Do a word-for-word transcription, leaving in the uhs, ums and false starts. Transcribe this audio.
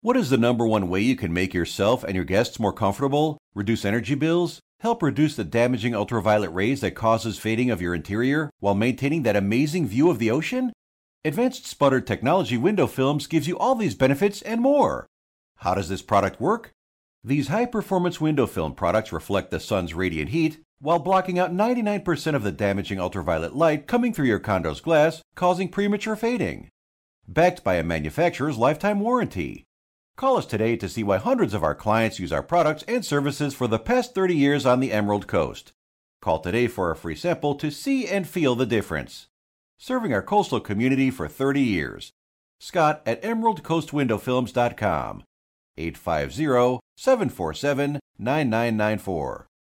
What is the number one way you can make yourself and your guests more comfortable, reduce energy bills, help reduce the damaging ultraviolet rays that causes fading of your interior while maintaining that amazing view of the ocean? Advanced Sputtered Technology Window Films gives you all these benefits and more. How does this product work? These high-performance window film products reflect the sun's radiant heat while blocking out ninety-nine percent of the damaging ultraviolet light coming through your condo's glass, causing premature fading. Backed by a manufacturer's lifetime warranty. Call us today to see why hundreds of our clients use our products and services for the past thirty years on the Emerald Coast. Call today for a free sample to see and feel the difference. Serving our coastal community for thirty years. Scott at emerald coast window films dot com. eight five zero, seven four seven, nine nine nine four.